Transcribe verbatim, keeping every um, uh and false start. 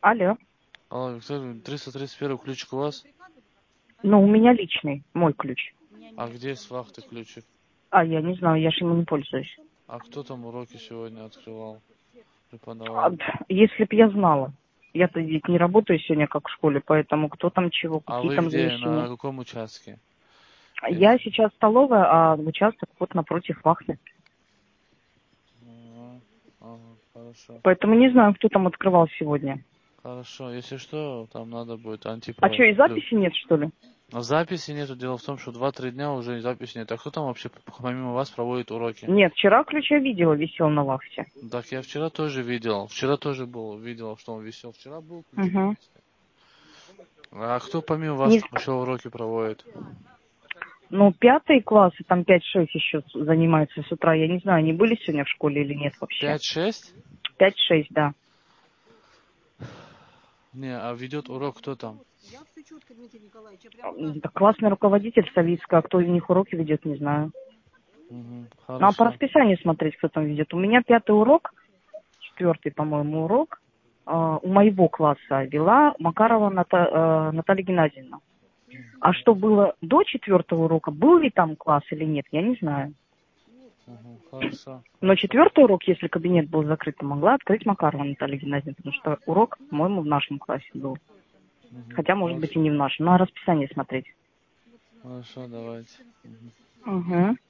Алло. Алло, Виктория, триста тридцать первый ключик у вас? Ну, у меня личный, мой ключ. А где с вахты ключик? А, я не знаю, я же ему не пользуюсь. А кто там уроки сегодня открывал, А, преподавал? если б я знала. Я-то ведь не работаю сегодня как в школе, поэтому кто там чего, А какие вы там где, на замещения. каком участке? Я Есть. сейчас столовая, а участок вот напротив вахты. Ага, ага, хорошо. Поэтому не знаю, кто там открывал сегодня. Хорошо, если что, там надо будет А что, антипро. и записи нет, что ли? Но записи нету, дело в том, что два-три дня уже записи нет. А кто там вообще помимо вас проводит уроки? Нет, вчера ключ я видела, висел на вахте. Так я вчера тоже видел. Вчера тоже был, видел, что он висел. Вчера был ключик на Угу. месте. А кто помимо вас Не... там еще уроки проводит? Ну, пятый класс, и там пять-шесть еще с- занимаются с утра. Я не знаю, они были сегодня в школе или нет вообще. Пять-шесть? Пять-шесть, да. Не, а ведет урок кто там? Да, классный руководитель Савицкая, а кто из них уроки ведет, не знаю. Угу, Ну, а по хорошо. расписанию смотреть, кто там ведет. У меня пятый урок, четвертый, по-моему, урок, а, у моего класса вела Макарова Ната- э, Наталья Геннадьевна. А что было до четвертого урока, был ли там класс или нет, я не знаю. Угу, хорошо, Но хорошо. четвертый урок, если кабинет был закрыт, могла открыть Макарова Наталья Геннадьевна, потому что урок, по-моему, в нашем классе был. Угу, Хотя, может быть, и хорошо. не в нашем. Но расписание смотреть. Хорошо, давайте. Мгм. Угу.